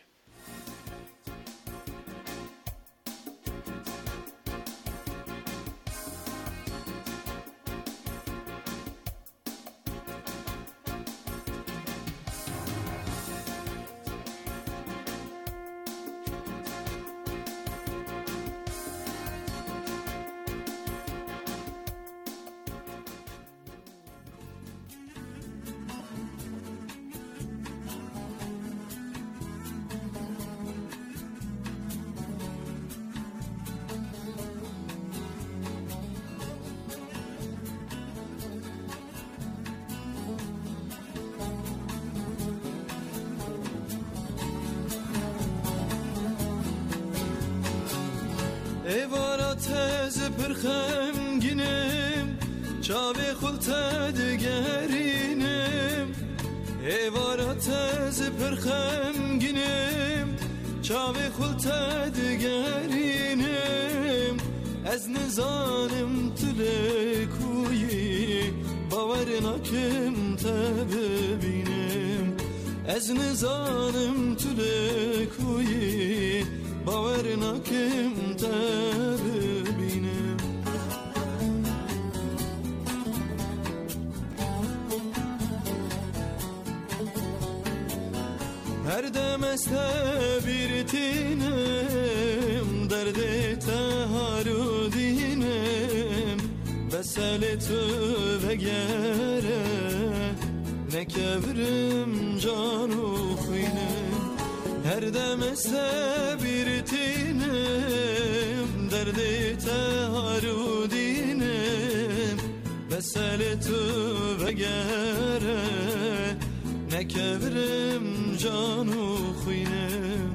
ایوارات از پرخمگینم چاوی خلطه دگرینم ایوارات از پرخمگینم چاوی خلطه دگرینم از نزانم تلکویی باور نکم تا ببینم از نزانم تلکویی باور نکم تا ببینم هر دم از تبیرتینم درد تهارو دینم بسال تو وگره نکبرم جانو خوینم هر دم از تبیرتینم درد تهارو دینم بسال تو وگره نکبرم جانو خوینم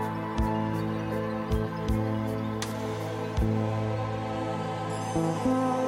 Thank you.